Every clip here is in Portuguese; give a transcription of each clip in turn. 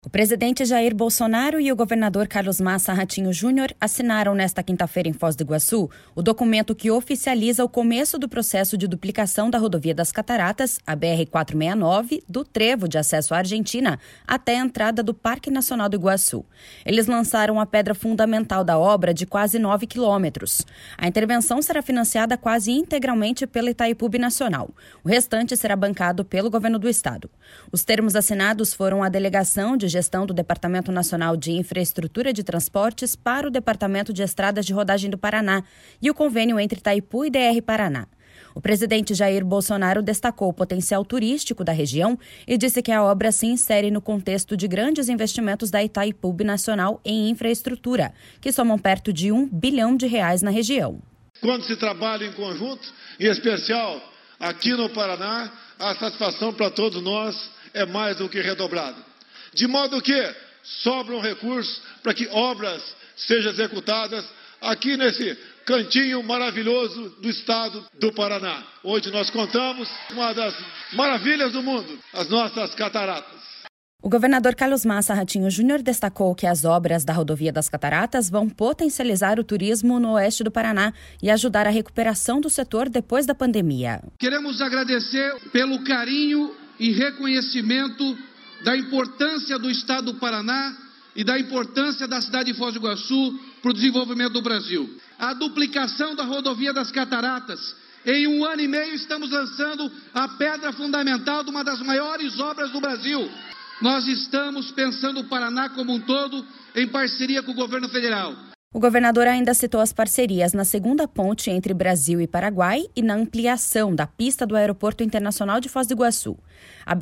O presidente Jair Bolsonaro e o governador Carlos Massa Ratinho Júnior assinaram nesta quinta-feira em Foz do Iguaçu o documento que oficializa o começo do processo de duplicação da rodovia das Cataratas, a BR-469, do trevo de acesso à Argentina até a entrada do Parque Nacional do Iguaçu. Eles lançaram a pedra fundamental da obra de quase 9 quilômetros. A intervenção será financiada quase integralmente pela Itaipu Binacional. O restante será bancado pelo governo do estado. Os termos assinados foram a delegação de gestão do Departamento Nacional de Infraestrutura de Transportes para o Departamento de Estradas de Rodagem do Paraná e o convênio entre Itaipu e DR Paraná. O presidente Jair Bolsonaro destacou o potencial turístico da região e disse que a obra se insere no contexto de grandes investimentos da Itaipu Binacional em infraestrutura, que somam perto de R$1 bilhão na região. Quando se trabalha em conjunto, em especial aqui no Paraná, a satisfação para todos nós é mais do que redobrada. De modo que sobram recursos para que obras sejam executadas aqui nesse cantinho maravilhoso do estado do Paraná. Hoje nós contamos uma das maravilhas do mundo, as nossas cataratas. O governador Carlos Massa Ratinho Júnior destacou que as obras da rodovia das Cataratas vão potencializar o turismo no oeste do Paraná e ajudar a recuperação do setor depois da pandemia. Queremos agradecer pelo carinho e reconhecimento da importância do estado do Paraná e da importância da cidade de Foz do Iguaçu para o desenvolvimento do Brasil. A duplicação da rodovia das Cataratas. Em 1 ano e meio estamos lançando a pedra fundamental de uma das maiores obras do Brasil. Nós estamos pensando o Paraná como um todo em parceria com o governo federal. O governador ainda citou as parcerias na segunda ponte entre Brasil e Paraguai e na ampliação da pista do Aeroporto Internacional de Foz do Iguaçu. A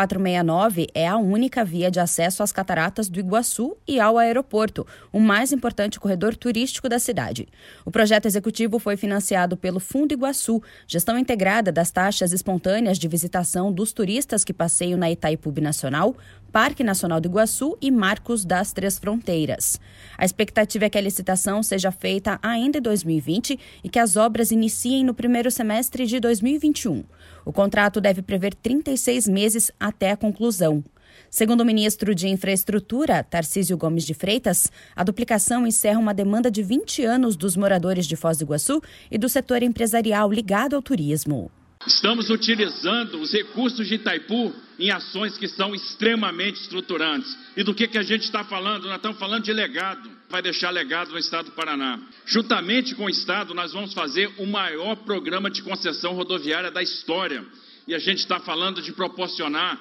BR-469 é a única via de acesso às cataratas do Iguaçu e ao aeroporto, o mais importante corredor turístico da cidade. O projeto executivo foi financiado pelo Fundo Iguaçu, gestão integrada das taxas espontâneas de visitação dos turistas que passeiam na Itaipu Binacional, Parque Nacional do Iguaçu e Marcos das Três Fronteiras. A expectativa é que a licitação seja feita ainda em 2020 e que as obras iniciem no primeiro semestre de 2021. O contrato deve prever 36 meses até a conclusão. Segundo o ministro de Infraestrutura, Tarcísio Gomes de Freitas, a duplicação encerra uma demanda de 20 anos dos moradores de Foz do Iguaçu e do setor empresarial ligado ao turismo. Estamos utilizando os recursos de Itaipu em ações que são extremamente estruturantes. E do que a gente está falando? Nós estamos falando de legado. Vai deixar legado no estado do Paraná. Juntamente com o estado, nós vamos fazer o maior programa de concessão rodoviária da história. E a gente está falando de proporcionar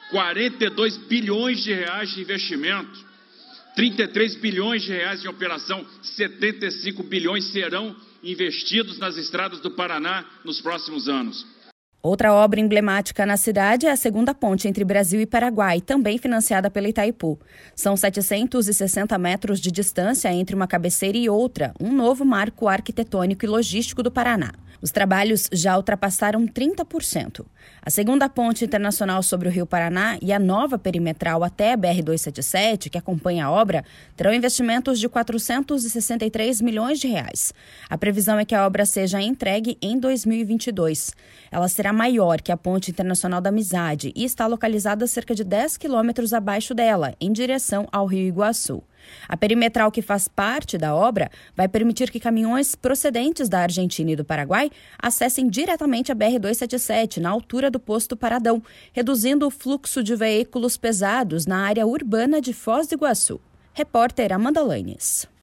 42 bilhões de reais de investimento, 33 bilhões de reais em operação, 75 bilhões serão investidos nas estradas do Paraná nos próximos anos. Outra obra emblemática na cidade é a segunda ponte entre Brasil e Paraguai, também financiada pela Itaipu. São 760 metros de distância entre uma cabeceira e outra, um novo marco arquitetônico e logístico do Paraná. Os trabalhos já ultrapassaram 30%. A segunda ponte internacional sobre o Rio Paraná e a nova perimetral até a BR-277, que acompanha a obra, terão investimentos de 463 milhões de reais. A previsão é que a obra seja entregue em 2022. Ela será maior que a Ponte Internacional da Amizade e está localizada a cerca de 10 quilômetros abaixo dela, em direção ao Rio Iguaçu. A perimetral, que faz parte da obra, vai permitir que caminhões procedentes da Argentina e do Paraguai acessem diretamente a BR-277, na altura do posto Paradão, reduzindo o fluxo de veículos pesados na área urbana de Foz do Iguaçu. Repórter Amanda Lanes.